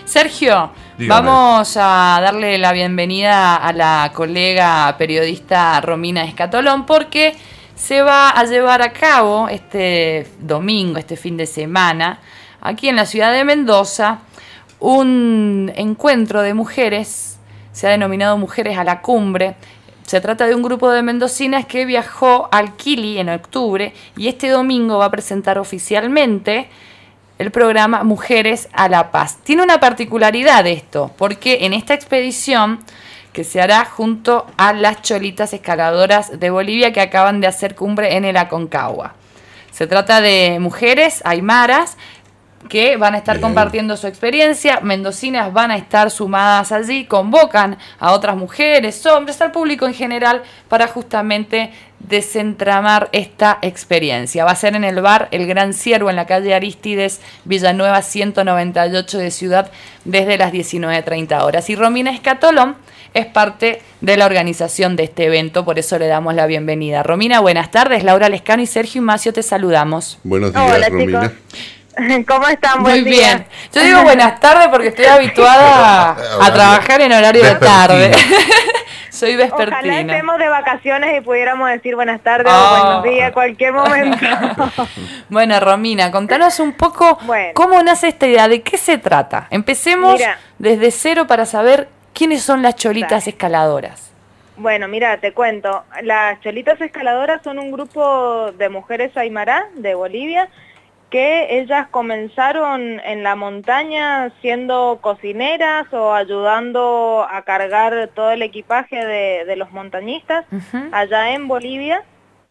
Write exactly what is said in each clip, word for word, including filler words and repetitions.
Sergio, Dígame. vamos a darle la bienvenida a la colega periodista Romina Escatolón porque se va a llevar a cabo este domingo, este fin de semana, aquí en la ciudad de Mendoza, un encuentro de mujeres, se ha denominado Mujeres a la Cumbre. Se trata de un grupo de mendocinas que viajó al Kili en octubre y este domingo va a presentar oficialmente el programa Mujeres a la Paz. Tiene una particularidad esto, porque en esta expedición que se hará junto a las cholitas escaladoras de Bolivia que acaban de hacer cumbre en el Aconcagua. Se trata de mujeres aymaras que van a estar Bien. compartiendo su experiencia, mendocinas van a estar sumadas allí, convocan a otras mujeres, hombres, al público en general para justamente desentramar esta experiencia. Va a ser en el bar El Gran Ciervo, en la calle Arístides, Villanueva ciento noventa y ocho de Ciudad, desde las diecinueve treinta horas. Y Romina Escatolón es parte de la organización de este evento, por eso le damos la bienvenida. Romina, buenas tardes. Laura Lescano y Sergio Inmacio te saludamos. Buenos días, Hola, Romina. chicos. ¿Cómo están? Muy Buen día. bien. Yo digo buenas tardes porque estoy habituada a, a trabajar en horario de tarde. Soy vespertina. Ojalá estemos de vacaciones y pudiéramos decir buenas tardes Oh. o buenos días, cualquier momento. Bueno, Romina, contanos un poco Bueno. cómo nace esta idea, de qué se trata. Empecemos Mira. desde cero para saber quiénes son las cholitas Dale. escaladoras. Bueno, mira, te cuento. Las Cholitas Escaladoras son un grupo de mujeres aymara de Bolivia que ellas comenzaron en la montaña siendo cocineras o ayudando a cargar todo el equipaje de, de los montañistas Uh-huh. allá en Bolivia,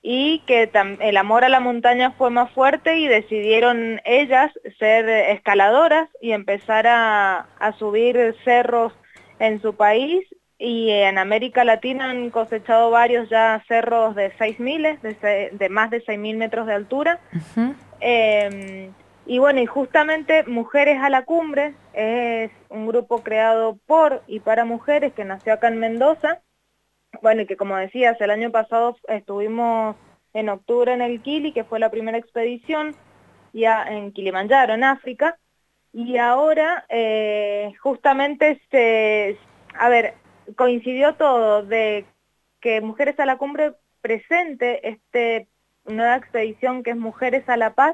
y que tam- el amor a la montaña fue más fuerte y decidieron ellas ser escaladoras y empezar a, a subir cerros en su país, y en América Latina han cosechado varios ya cerros de seis mil, de, se- de más de seis mil metros de altura. Uh-huh. Eh, y bueno, y justamente Mujeres a la Cumbre es un grupo creado por y para mujeres que nació acá en Mendoza. Bueno, y que como decías, el año pasado estuvimos en octubre en el Kili, que fue la primera expedición, ya en Kilimanjaro, en África, y ahora eh, justamente se, a ver, coincidió todo de que Mujeres a la Cumbre presente este nueva expedición que es Mujeres a la Paz,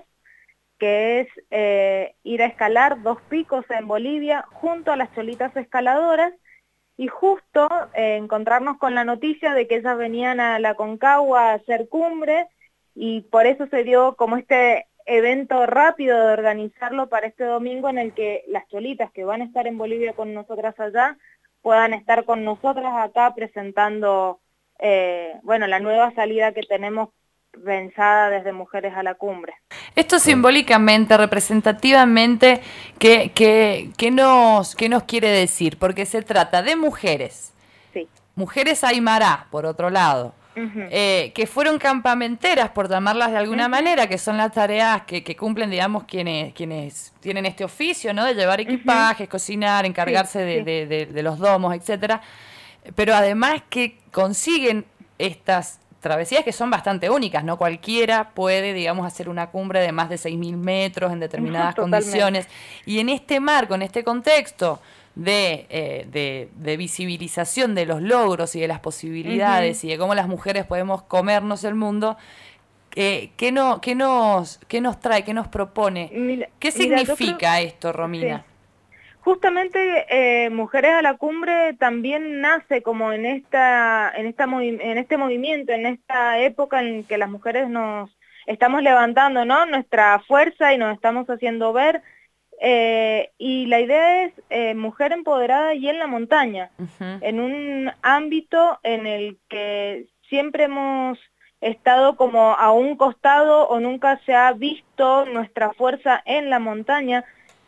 que es eh, ir a escalar dos picos en Bolivia junto a las cholitas escaladoras, y justo eh, encontrarnos con la noticia de que ellas venían a la Aconcagua a hacer cumbre, y por eso se dio como este evento rápido de organizarlo para este domingo, en el que las cholitas que van a estar en Bolivia con nosotras allá puedan estar con nosotras acá presentando eh, bueno, la nueva salida que tenemos pensada desde Mujeres a la Cumbre. Esto simbólicamente, representativamente, ¿qué, qué, qué nos, qué nos quiere decir? Porque se trata de mujeres, Sí. mujeres aymara, por otro lado, Ujú. eh, que fueron campamenteras, por llamarlas de alguna Ujú. manera, que son las tareas que, que cumplen, digamos, quienes, quienes tienen este oficio, ¿no? De llevar equipajes, cocinar, encargarse Sí, de, sí. de, de, de los domos, etcétera. Pero además que consiguen estas travesías que son bastante únicas, no cualquiera puede, digamos, hacer una cumbre de más de seis mil metros en determinadas Totalmente. condiciones. Y en este marco, en este contexto de, eh, de, de visibilización de los logros y de las posibilidades Ujú. y de cómo las mujeres podemos comernos el mundo, eh, ¿qué, no, qué, nos, ¿qué nos trae, qué nos propone? Mira, ¿Qué mira, yo creo- significa esto, Romina? Sí. Justamente eh, Mujeres a la Cumbre también nace como en esta, en esta movi- en este movimiento, en esta época en que las mujeres nos estamos levantando, ¿no?, nuestra fuerza y nos estamos haciendo ver, eh, y la idea es eh, mujer empoderada y en la montaña, Uh-huh. en un ámbito en el que siempre hemos estado como a un costado o nunca se ha visto nuestra fuerza en la montaña.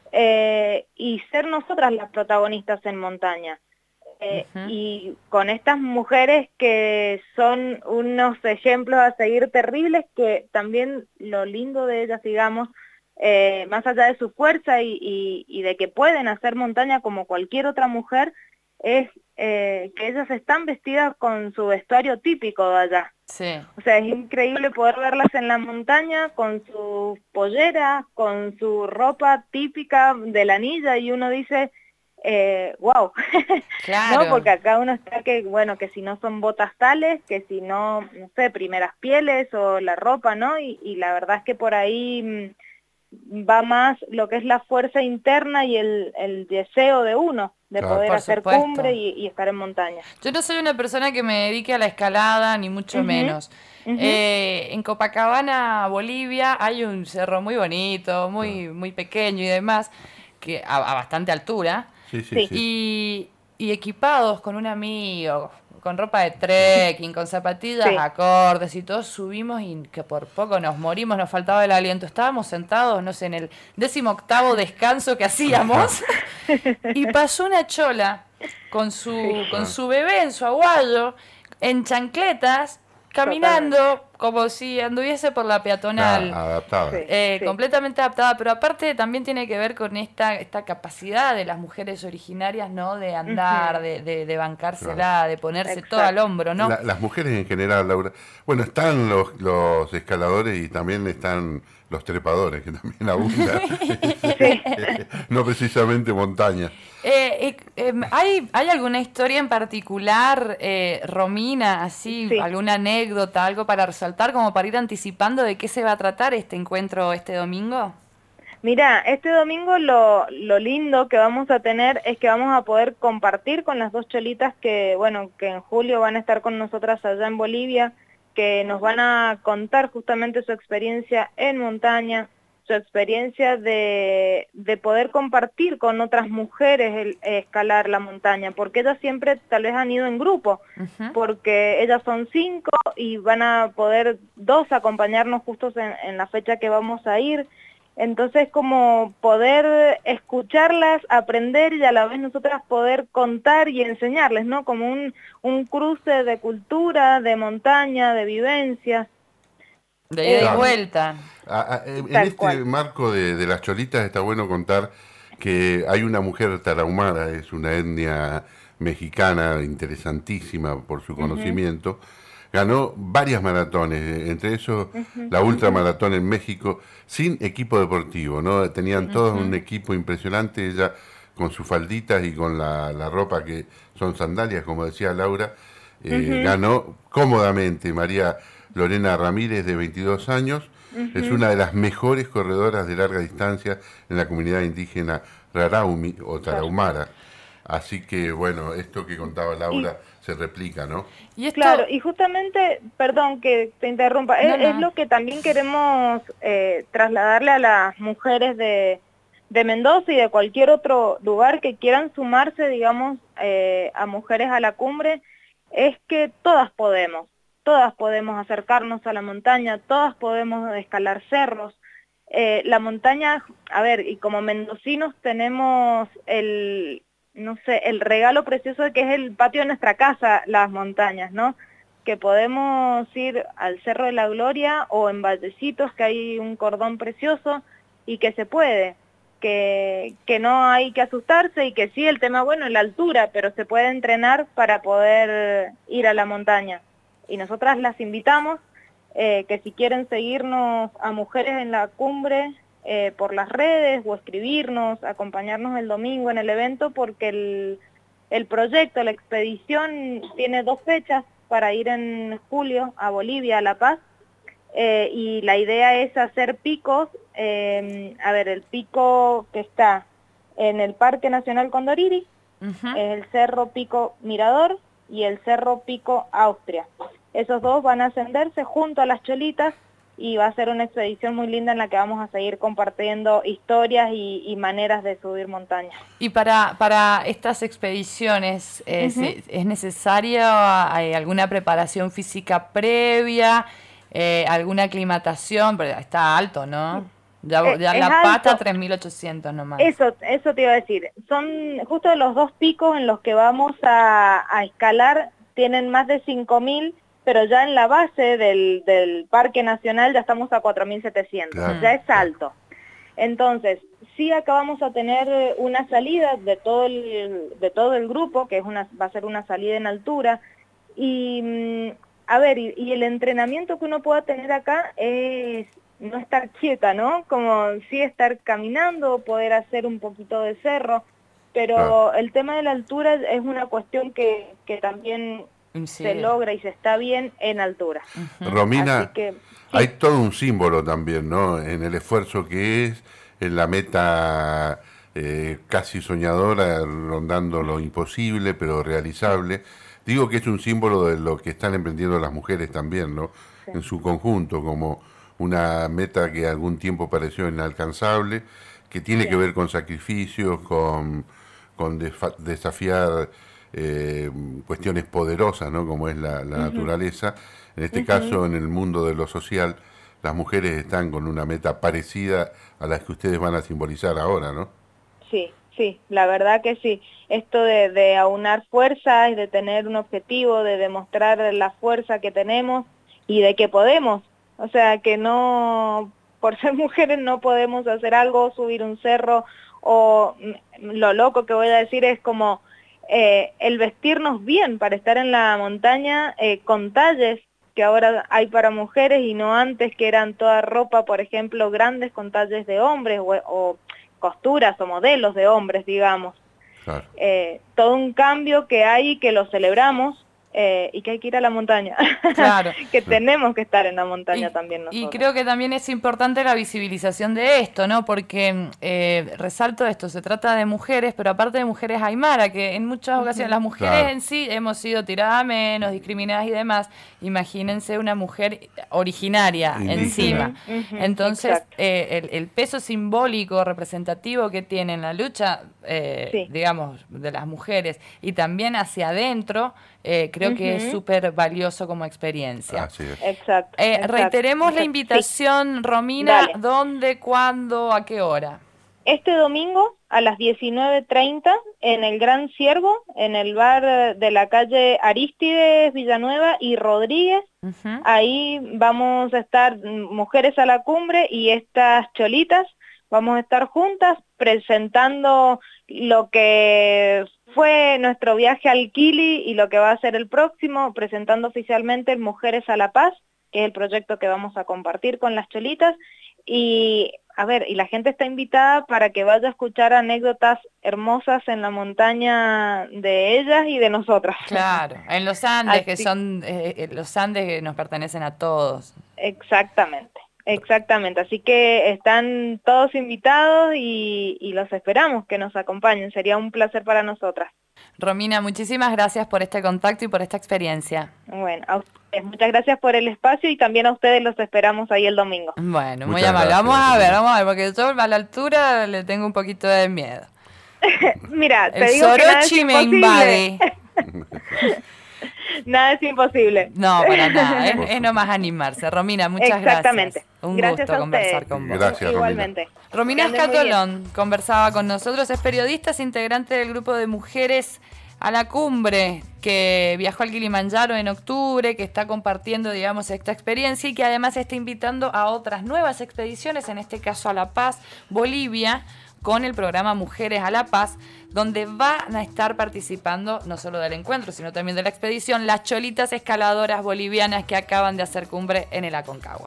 Eh, y ser nosotras las protagonistas en montaña. Eh, Uh-huh. y con estas mujeres que son unos ejemplos a seguir terribles, que también lo lindo de ellas, digamos, eh, más allá de su fuerza y, y, y de que pueden hacer montaña como cualquier otra mujer, es eh, que ellas están vestidas con su vestuario típico de allá. Sí. O sea, es increíble poder verlas en la montaña con sus polleras, con su ropa típica de la anilla, y uno dice, eh, wow, Claro. ¿no? Porque acá uno está que, bueno, que si no son botas tales, que si no, no sé, primeras pieles o la ropa, ¿no? Y, y la verdad es que por ahí mm, va más lo que es la fuerza interna y el, el deseo de uno de Claro. poder Por hacer supuesto. cumbre y, y estar en montaña. Yo no soy una persona que me dedique a la escalada, ni mucho Ujú, menos. ujú. Eh, en Copacabana, Bolivia, hay un cerro muy bonito, muy, muy pequeño y demás, que a, a bastante altura. Sí, sí, Sí. sí. Y, y equipados con un amigo, con ropa de trekking, con zapatillas Sí. acordes y todos subimos y que por poco nos morimos, nos faltaba el aliento. Estábamos sentados, no sé, en el décimo octavo descanso que hacíamos y pasó una chola con su, Sí. con su bebé en su aguayo, en chancletas, caminando como si anduviese por la peatonal. Está adaptada. Sí. Eh, Sí. completamente adaptada, pero aparte también tiene que ver con esta, esta capacidad de las mujeres originarias, ¿no? De andar, Ujú. de, de, de bancársela, de ponerse todo Exacto. al hombro, ¿no? La- las mujeres en general, Laura. Bueno, están los, los escaladores y también están los trepadores, que también abundan. No precisamente montaña. Eh, eh, em, ¿hay, ¿Hay alguna historia en particular, eh, Romina, así, Sí. alguna anécdota, algo para resaltar, como para ir anticipando de qué se va a tratar este encuentro este domingo? Mira, este domingo lo, lo lindo que vamos a tener es que vamos a poder compartir con las dos cholitas que, bueno, que en julio van a estar con nosotras allá en Bolivia, que nos van a contar justamente su experiencia en montaña, su experiencia de, de poder compartir con otras mujeres el eh, escalar la montaña, porque ellas siempre tal vez han ido en grupo, Ujú. porque ellas son cinco y van a poder dos acompañarnos justos en, en la fecha que vamos a ir. Entonces, como poder escucharlas, aprender y a la vez nosotras poder contar y enseñarles, ¿no? Como un, un cruce de cultura, de montaña, de vivencias. De ida y Eh, Claro. vuelta. A- a- en Tal este cual. marco de, de las cholitas está bueno contar que hay una mujer tarahumara, es una etnia mexicana interesantísima por su conocimiento. Ganó varias maratones, eh, entre esos Ujú, la ultramaratón en México, sin equipo deportivo, ¿no? Tenían todos un equipo impresionante, ella con sus falditas y con la, la ropa que son sandalias, como decía Laura, eh, ujú, ganó cómodamente. María Lorena Ramírez, de veintidós años, es ujú. una de las mejores corredoras de larga distancia en la comunidad indígena Raraumi o Claro. Tarahumara. Así que, bueno, esto que contaba Y Laura se replica, ¿no? Y esto, claro, y justamente, perdón que te interrumpa, no, es, es no. lo que también queremos eh, trasladarle a las mujeres de, de Mendoza y de cualquier otro lugar que quieran sumarse, digamos, eh, a Mujeres a la Cumbre, es que todas podemos, todas podemos acercarnos a la montaña, todas podemos escalar cerros. Eh, la montaña, a ver, y como mendocinos tenemos el, no sé, el regalo precioso de que es el patio de nuestra casa, las montañas, ¿no? Que podemos ir al Cerro de la Gloria o en Vallecitos, que hay un cordón precioso, y que se puede, que, que no hay que asustarse y que sí, el tema, bueno, es la altura, pero se puede entrenar para poder ir a la montaña. Y nosotras las invitamos, eh, que si quieren seguirnos a Mujeres en la Cumbre, eh, por las redes o escribirnos, acompañarnos el domingo en el evento, porque el, el proyecto, la expedición tiene dos fechas para ir en julio a Bolivia, a La Paz, eh, y la idea es hacer picos, eh, a ver, el pico que está en el Parque Nacional Condoriri, Ujú. es el Cerro Pico Mirador y el Cerro Pico Austria. Esos dos van a ascenderse junto a las cholitas y va a ser una expedición muy linda en la que vamos a seguir compartiendo historias y, y maneras de subir montañas. Y para, para estas expediciones, eh, Ujú. se- ¿es necesaria hay alguna preparación física previa, eh, alguna aclimatación? Pero está alto, ¿no? Ya, Eh, ya es La Pata, alto. tres mil ochocientos nomás. Eso, eso te iba a decir. Son justo los dos picos en los que vamos a, a escalar, tienen más de cinco mil, pero ya en la base del, del Parque Nacional ya estamos a cuatro mil setecientos, Claro, ya es claro. alto. Entonces, sí acá vamos a tener una salida de todo el, de todo el grupo, que es una, va a ser una salida en altura, y mm, a ver, y, y el entrenamiento que uno pueda tener acá es no estar quieta, ¿no? Como sí estar caminando, poder hacer un poquito de cerro, pero ah. el tema de la altura es una cuestión que, que también sí. se logra y se está bien en altura. Uh-huh. Romina, que, sí. hay todo un símbolo también, ¿no? En el esfuerzo que es, en la meta eh, casi soñadora, rondando lo imposible, pero realizable. Digo que es un símbolo de lo que están emprendiendo las mujeres también, ¿no? Sí. En su conjunto, como una meta que algún tiempo pareció inalcanzable, que tiene sí. que ver con sacrificios, con, con desafiar eh, cuestiones poderosas, ¿no? Como es la, la uh-huh. naturaleza. En este uh-huh. caso, en el mundo de lo social, las mujeres están con una meta parecida a las que ustedes van a simbolizar ahora, ¿no? Sí, sí, la verdad que sí. Esto de, de aunar fuerzas y de tener un objetivo, de demostrar la fuerza que tenemos y de que podemos. O sea, que no, por ser mujeres no podemos hacer algo, subir un cerro, o lo loco que voy a decir es como eh, el vestirnos bien para estar en la montaña eh, con talles que ahora hay para mujeres y no antes, que eran toda ropa, por ejemplo, grandes con talles de hombres o, o costuras o modelos de hombres, digamos. Claro. Eh, todo un cambio que hay y que lo celebramos. Eh, y que hay que ir a la montaña, claro. que tenemos que estar en la montaña y, también nosotros. Y creo que también es importante la visibilización de esto, ¿no? Porque, eh, resalto esto, se trata de mujeres, pero aparte de mujeres aymara, que en muchas ocasiones, uh-huh. las mujeres claro. en sí hemos sido tiradas a menos, discriminadas y demás. Imagínense una mujer originaria uh-huh. encima. Uh-huh. Entonces, eh, el, el peso simbólico, representativo que tiene la lucha, eh, sí. digamos, de las mujeres, y también hacia adentro, Eh, creo uh-huh. que es súper valioso como experiencia. Así es. Exacto, eh, exacto. Reiteremos exacto. la invitación, sí. Romina, Dale. ¿Dónde, cuándo, a qué hora? Este domingo a las diecinueve treinta en el Gran Ciervo, en el bar de la calle Arístides, Villanueva y Rodríguez. Uh-huh. Ahí vamos a estar Mujeres a la Cumbre y estas cholitas. Vamos a estar juntas presentando lo que fue nuestro viaje al Kili y lo que va a ser el próximo, presentando oficialmente el Mujeres a la Paz, que es el proyecto que vamos a compartir con las cholitas. Y, a ver, y la gente está invitada para que vaya a escuchar anécdotas hermosas en la montaña de ellas y de nosotras. Claro, en los Andes, Así, que son eh, los Andes que nos pertenecen a todos. Exactamente. Exactamente, así que están todos invitados y, y los esperamos que nos acompañen, sería un placer para nosotras. Romina, muchísimas gracias por este contacto y por esta experiencia. Bueno, a ustedes, muchas gracias por el espacio y también a ustedes los esperamos ahí el domingo. Bueno, muy amable, vamos a ver, vamos a ver, porque yo a la altura le tengo un poquito de miedo. Mira, te el digo que nada es Sorochi me invade. Nada es imposible. No, para nada, es, es nomás animarse. Romina, muchas Exactamente. gracias. Un gracias gusto conversar con vos. Gracias, Igualmente. Romina Escatolón conversaba con nosotros, es periodista, es integrante del grupo de Mujeres a la Cumbre, que viajó al Kilimanjaro en octubre, que está compartiendo, digamos, esta experiencia y que además está invitando a otras nuevas expediciones, en este caso a La Paz, Bolivia, con el programa Mujeres a la Paz, donde van a estar participando no solo del encuentro, sino también de la expedición, las cholitas escaladoras bolivianas que acaban de hacer cumbre en el Aconcagua.